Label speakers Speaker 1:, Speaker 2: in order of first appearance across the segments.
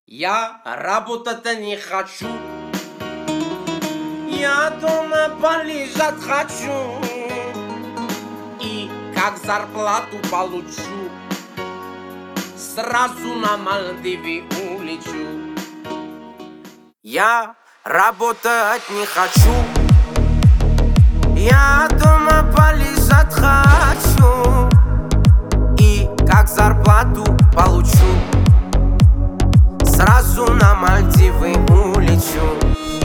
Speaker 1: Я работать не хочу. Я дома полежать хочу. И как зарплату получу, сразу на Мальдивы улечу. Я работать не хочу. Я дома полежать хочу. И как зарплату получу, сразу на Мальдивы улечу.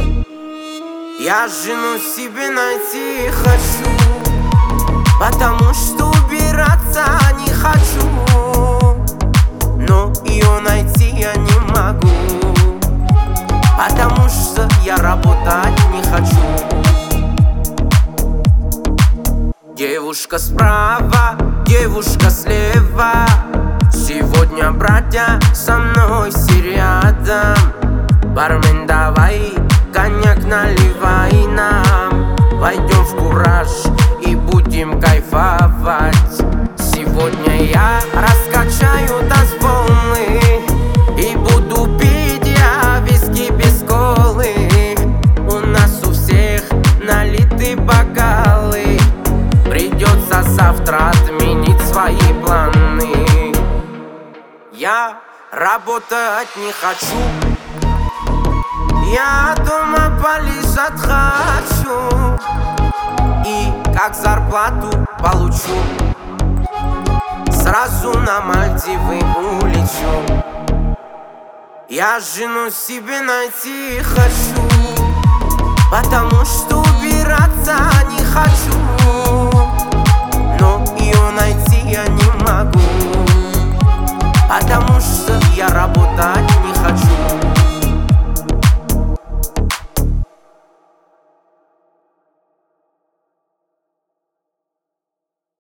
Speaker 1: Я жену себе найти хочу, потому что убираться не хочу. Но ее найти я не могу, потому что я работать не хочу. Девушка справа, девушка слева. Сегодня, братья, со мной все рядом. Бармен, давай коньяк наливай нам. Войдем в кураж и будем кайфовать. Сегодня я раскачаю танцполы и буду пить я виски без колы. У нас у всех налиты бокалы. Придется завтра отменить свои планы. Я работать не хочу. Я дома полежать хочу. И как зарплату получу, сразу на Мальдивы улечу. Я жену себе найти хочу, потому что убираться не хочу.